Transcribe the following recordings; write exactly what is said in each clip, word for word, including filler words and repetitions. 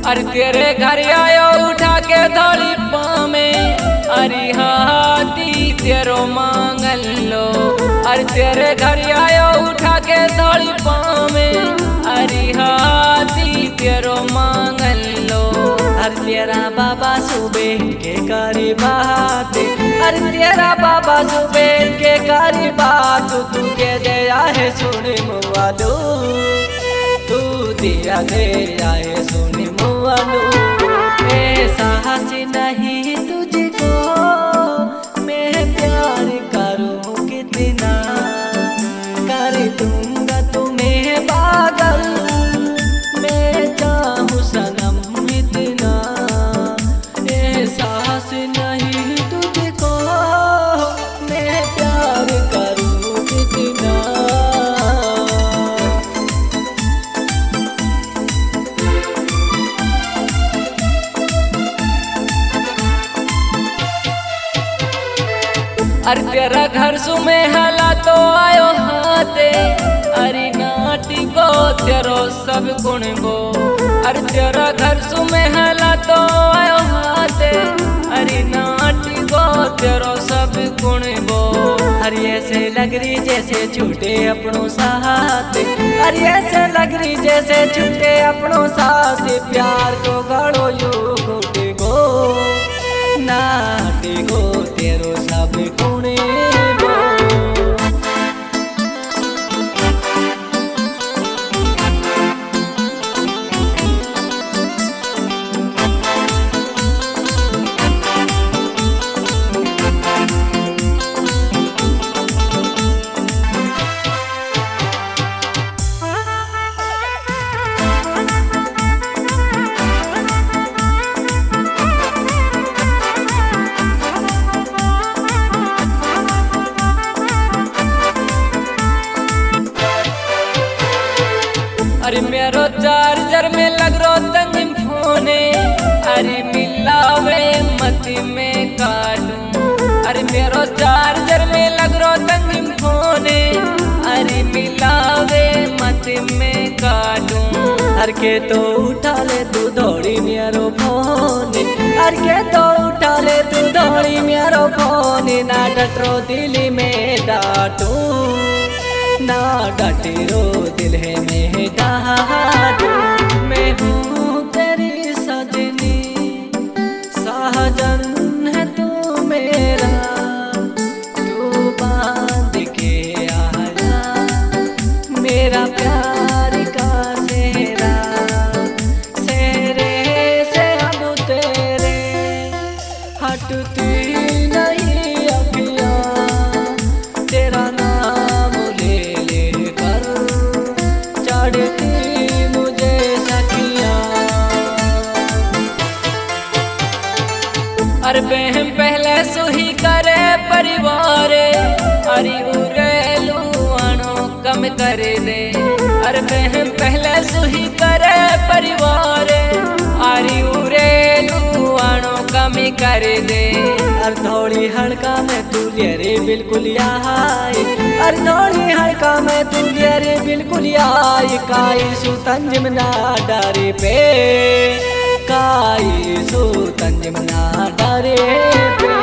अरे तेरे घर आयो उठा के थोड़ी पामे, अरे हाथी तेरो मांगल लो। अरे तेरे घर आयो उठा के थोड़ी पामे, अरे हाथी तेरो मांगल लो। अरे तेरा बाबा सुबह के करी बात, अरे तेरा बाबा सुबह के करी बात, तू के दया है सुन मुआलू, तू दिया दे आए सुन मुआलू। ऐसा हंसी नहीं तुझको मैं प्यार करूं कितना, कर दूंगा तुम्हें पागल मैं चाहूं सनम इतना। एहसास नहीं तुझको मैं प्यार करूं कितना। अरे तेरा घर सुमे हला तो आयो हाथे, अरे नाटी को तेरो सब गुण गो। अरे तेरा घर सुमे हला तो आयो हाथे, अरे नाटी को तेरो सब गुण गो। अरे ऐसे लग रही जैसे छूटे अपनों साथ, अरे ऐसे लग रही जैसे छूटे अपनों साथ, प्यार को गड़ो यू गोटे गो नाटे गो तेरो सब गुणे गो। अरे मेरो चार्जर में लग रो तंग फोने, अरे मिलावे मती में काटूं। अरे मेरो चार्जर में लग रो तंग फोने, अरे मिलावे मती में काटूं। अरे के तो उठा ले तू दौड़ी मेरो फोन, अरे के तो उठा ले तू दौड़ी मेरो फोन, ना डटरो दिल में डांटू, ना डांटे रो दिल है में डांटू। मैं हूँ तेरी सजनी साजन है तू मेरा, तू बांध के आया मेरा प्यार का सेहरा। सेहरे से अब तेरे हटती नहीं अखियाँ, तेरा नाम ले लेकर चढ़ती मुझे सखियाँ। अरे बहन पहले सुही करे परिवार, अरे उरेलू आनो कम कर दे। अरे बहन पहले सुही करे परिवार, अरे उरेलू आनो कम कर दे। अरे थोड़ी हड़का में तू रे बिल्कुल आई, अरे थोड़ी हड़का में तू रे बिल्कुल आई। काई सुतंजम ना डरे पे, काई सुतंजम ना डरे पे।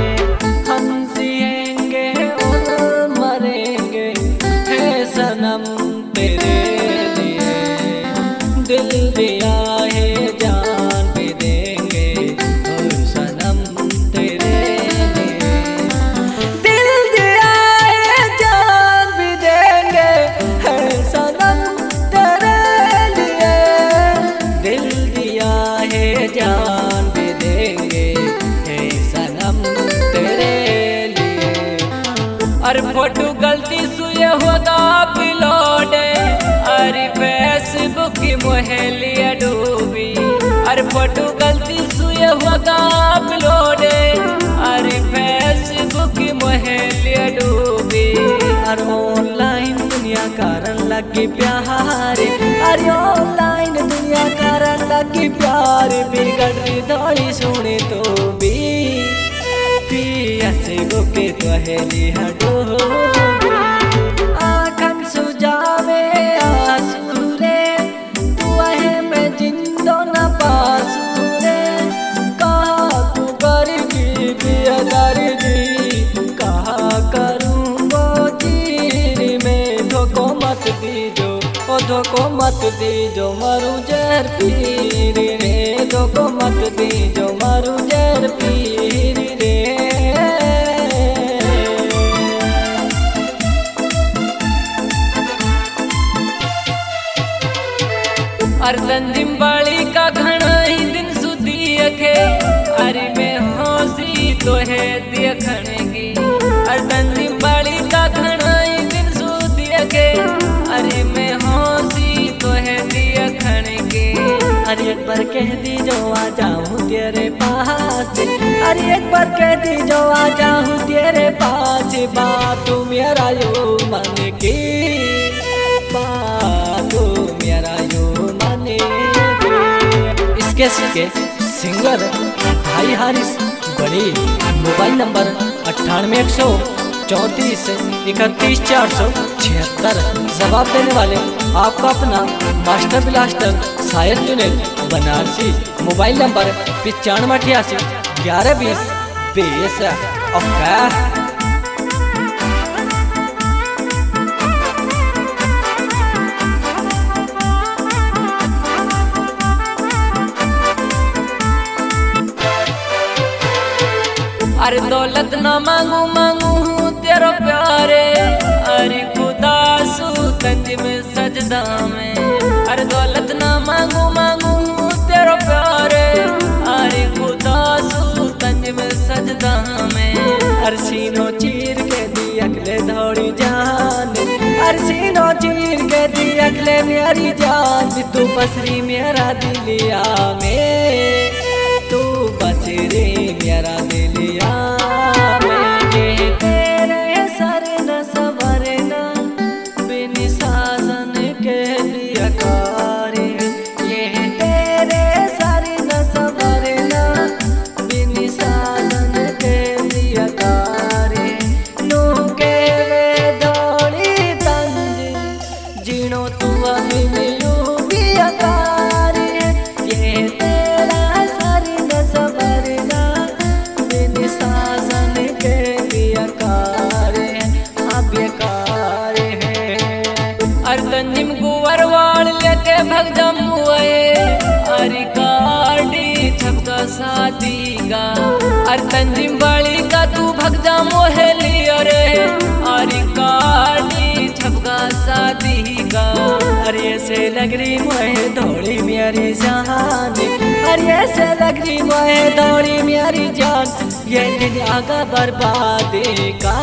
हंसिएंगे और मरेंगे है सनम तेरे लिए, दिल दिया है जान भी देंगे और सनम तेरे लिए। दिल दिया है जान भी देंगे है सनम तेरे लिए, दिल दिया है जान भी देंगे है सनम तेरे लिए। अरे फोटो गलती सुए होगा अपलोड, अरे फेसबुक की मोहलिया डूबी। अरे फोटो गलती सुए होगा अपलोड, अरे फेसबुक की मोहलिया डूबी। अरे ऑनलाइन दुनिया कारण लगी प्यार, अरे ऑनलाइन दुनिया कारण लगी प्यार। बिगड़ रही दौड़ी सुने तो भी पियस गो के तोहली हटो। आँखन सुजावे आंसू रे, तू है मैं जिंदो न पा मत दीजो मारू जहर पीरी रे, धोखो मत दीजो मारू जहर पीरी रे। अर तंजिम बाली का घना ही दिन सुधी अखे, अरे मैं हौसी तो है देखण की। अर तंजिम बाली का घना ही दिन सुधी अखे, अरे मैं हौसी तो है देखण की। अरे एक बार कह दी जो आ जाऊं तेरे पास, अरे एक बार कह दी जो आ जाऊं तेरे पास, बात तू मेरा यो मन की, बात तू मेरा यो मन की। इसके सीखे सिंगर भाई हारिस बड़ी, मोबाइल नंबर अट्ठानवे एक सौ चौंतीस इकतीस चार सौ छिहत्तर। जवाब देने वाले आपका अपना मास्टर ब्लास्टर शायर जुनेद बनारसी। मोबाइल नंबर पचानवे अठासी ग्यारह बीस बीस। ओके अरे दौलत ना मांगू मांगू हूँ तेरो प्यारे, अरे खुदा सू तंजिम सजदा में। अरे दौलत ना मांगू मांगू हूँ तेरो प्यारे, अरे खुदा सू तंजिम सजदा में। अरसीनो चीर के दी अगले दौड़ी जान, अरसीनो चीर के दी अगले मेरी जान, तू बसरी मेरा दिलिया में, तू बसरी मेरा दिलिया में। ये तेरे सर न सवरना बिन साजन के लिया कारी, ये तेरे सर न सवरना बिन साजन के लिया कारी। नू के वे दौड़ी तंज जीनो तू अभिनयू भी अकारी, ये तेरा सर न सवरना बिन साजन के लिया कारी। हाँ बेकार है। अर तंजिम गुवर वाल लेके भग जमुए, अरे गाड़ी छपका शादी का। अर तंजिम वाली का तू भग जा मोहे लिया रे, अरे गाड़ी छपका शादी का। अरे ऐसे लग रही मोहे दौड़ी मेरी जान, अरे ऐसे लग रही मोहे दौड़ी मेरी जान, ये दिन आगा बर्बादी का,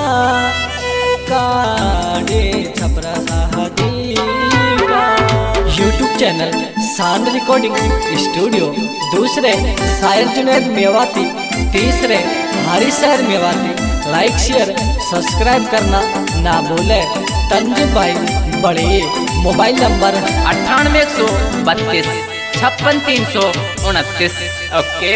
काड़े छपरा शादी का। यूट्यूब चैनल सांड रिकॉर्डिंग स्टूडियो, दूसरे शायर जुनेद मेवाती, तीसरे हारिस शायर मेवाती। लाइक शेयर सब्सक्राइब करना ना भूले। तंजिम भाई बड़ी, मोबाइल नंबर अट्ठानवे एक सौ बत्तीस छप्पन तीन सौ उनतीस। ओके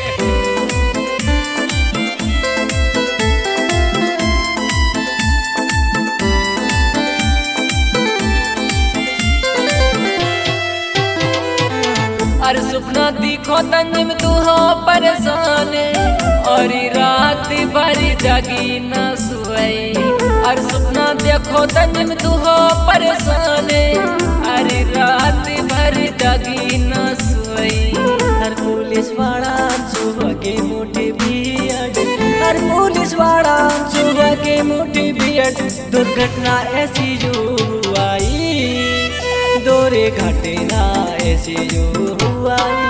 अरे सुपना दिखो तंजिम तू हो परेशान, और रात भरी जागी न सोई। अरे सुपना देखो तंजिम तू हो परेशान, अरे रात भरी जागी न सोई। हर पुलिस वाला सुबह के मुठी बियड, हर पुलिस वाला सुबह के मुठी बियड। दुर्घटना ऐसी जो हुई, दोरे घटना ऐसी जो हुई।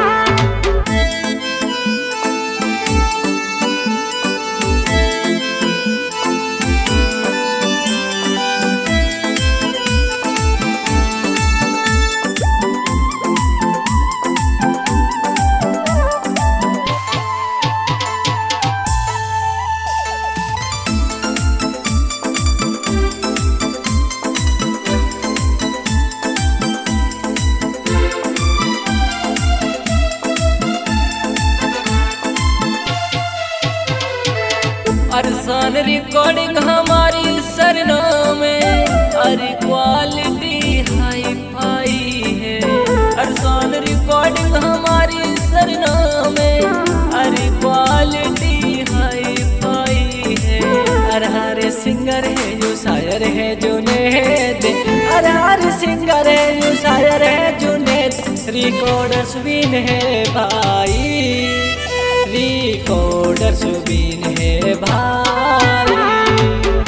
अरसान रिकॉर्डिंग हमारी सरनाम में, अरे क्वालिटी हाई फाई है। अरसान रिकॉर्डिंग हमारी सरनाम में, अरे क्वालिटी हाई फाई है। हर हर सिंगर है जो शायर है जो नेद, हर हर सिंगर है यू शायर है जुनेद रिकॉर्डर्स बिन है भाई रिकॉर्डर्स बिन है भाई।